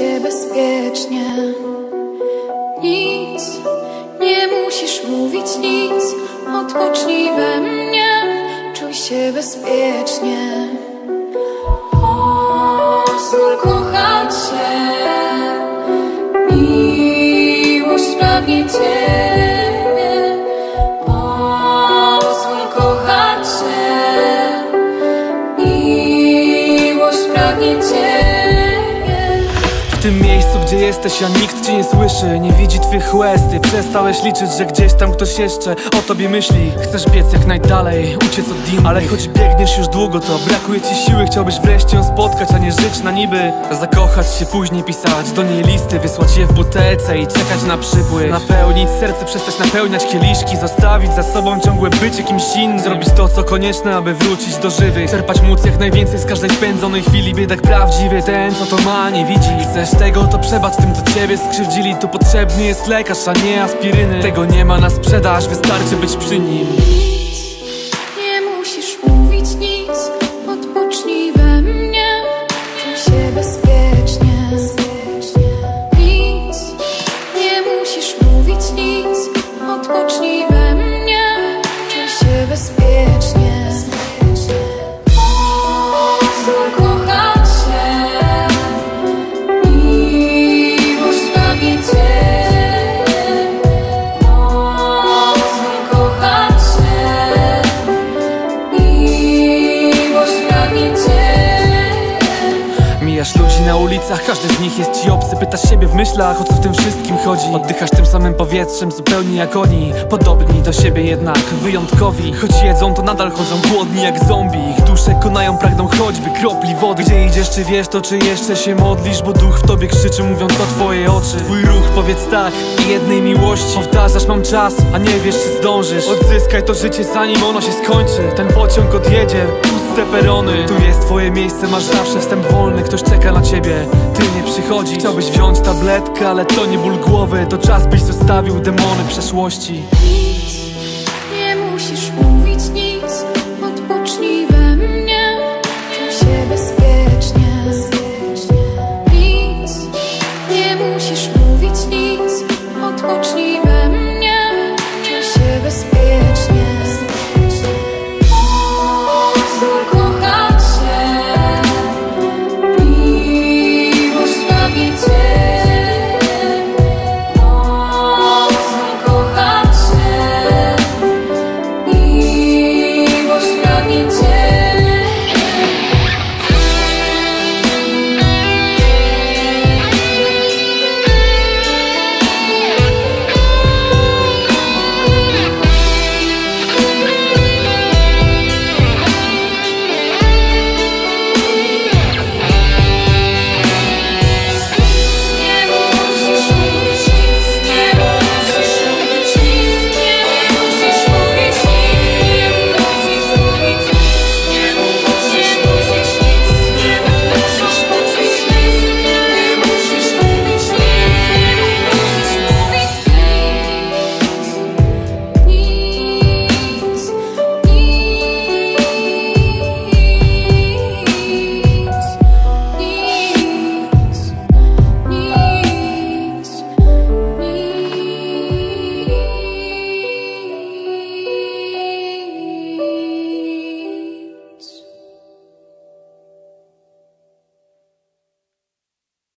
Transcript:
się bezpiecznie. Nic, nie musisz mówić nic. Odpocznij we mnie, czuj się bezpiecznie. Pozwól kochać się, miłość pragnie Ciebie. Pozwól kochać się, miłość pragnie Ciebie. W tym miejscu, gdzie jesteś, a nikt Cię nie słyszy, nie widzi Twych łez. Ty przestałeś liczyć, że gdzieś tam ktoś jeszcze o Tobie myśli. Chcesz biec jak najdalej, uciec od innych, ale choć biegniesz już długo, to brakuje Ci siły. Chciałbyś wreszcie ją spotkać, a nie żyć na niby. Zakochać się, później pisać do niej listy, wysłać je w butelce i czekać na przypływ. Napełnić serce, przestać napełniać kieliszki, zostawić za sobą ciągłe bycie kimś innym. Zrobić to, co konieczne, aby wrócić do żywych. Czerpać móc jak najwięcej z każdej spędzonej chwili. Biedak prawdziwy, ten co to ma, nie widzi. Chcesz tego, to przebacz tym, co Ciebie skrzywdzili. Tu potrzebny jest lekarz, a nie aspiryny. Tego nie ma na sprzedaż, wystarczy być przy nim. Nic, nie musisz mówić nic. Odpocznij we mnie, czuj się bezpiecznie. Nic, nie musisz mówić nic. Odpocznij we mnie, czuj się bezpiecznie. Pozwól kochać się, miłość pragnie Ciebie. Pozwól kochać się, miłość pragnie Ciebie. Mijasz ludzi na ulicach, każdy z nich jest Ci obcy. Pytasz siebie w myślach, o co w tym wszystkim chodzi. Oddychasz tym samym powietrzem, zupełnie jak oni. Podobni do siebie jednak, wyjątkowi. Choć jedzą, to nadal chodzą głodni jak zombie. Ich dusze konają, pragną choćby kropli wody. Gdzie idziesz, czy wiesz to, czy jeszcze się modlisz? Bo duch w tobie krzyczy, mówiąc to Twoje oczy. Twój ruch, powiedz tak, jednej miłości. Powtarzasz, mam czas, a nie wiesz, czy zdążysz. Odzyskaj to życie, zanim ono się skończy. Ten pociąg odjedzie, puste perony. Tu jest Twoje miejsce, masz zawsze wstęp wolny. Ktoś czeka na Ciebie, Ty nie przychodzisz. Chciałbyś wziąć tabletkę, ale to nie ból głowy. To czas, byś zostawił demony przeszłości.